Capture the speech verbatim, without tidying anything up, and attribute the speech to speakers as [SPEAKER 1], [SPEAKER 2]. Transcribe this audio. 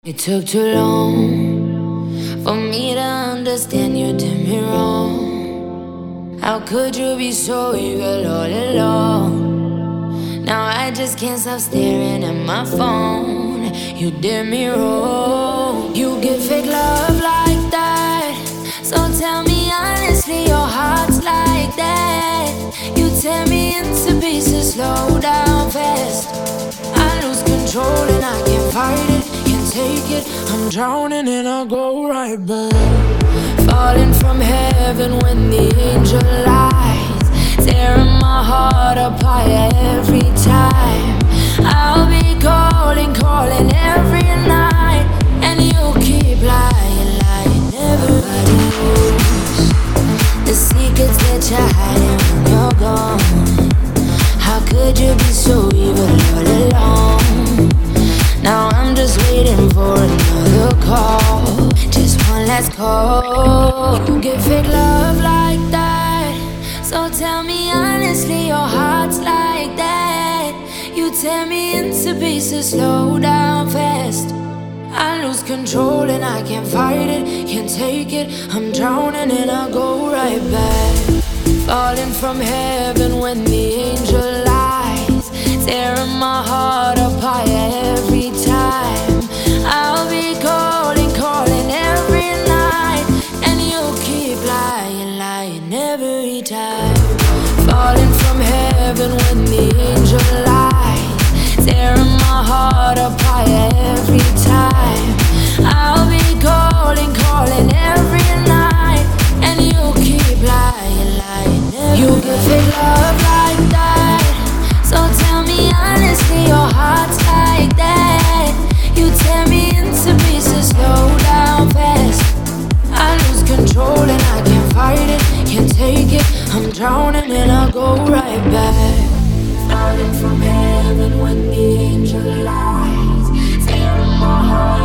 [SPEAKER 1] It took too long for me to understand you did me wrong. How could you be so evil all along? Now I just can't stop staring at my phone. You did me wrong. You give fake love like that. So tell me honestly, your heart's like that. You tear me into pieces, slow down fast. I lose control and I can't fight it. Take it, I'm drowning and I'll go right back. Falling from heaven when the angel lies, tearing my heart apart every time. I'll be calling, calling every night, and you keep lying, lying. Everybody knows the secrets that you're hiding when you're gone. How could you be so evil all along? Now I'm just waiting for another call, just one last call. You give fake love like that. So tell me honestly, your heart's like that. You tear me into pieces, slow down fast. I lose control and I can't fight it, can't take it. I'm drowning and I'll go right back. Falling from heaven when the angel lies, tearing my heart apart every time. I'll be calling, calling every night, and you keep lying, lying every time. Falling from heaven when the angel lies, tearing my heart apart every time. I'll be calling, calling every night, and you keep lying, lying every You give fake love like that. So tell me honestly, your heart's like that. You tear me into pieces, slow down fast. I lose control and I can't fight it, can't take it. I'm drowning and I'll go right back. Falling from heaven when the angel lies, tearing my heart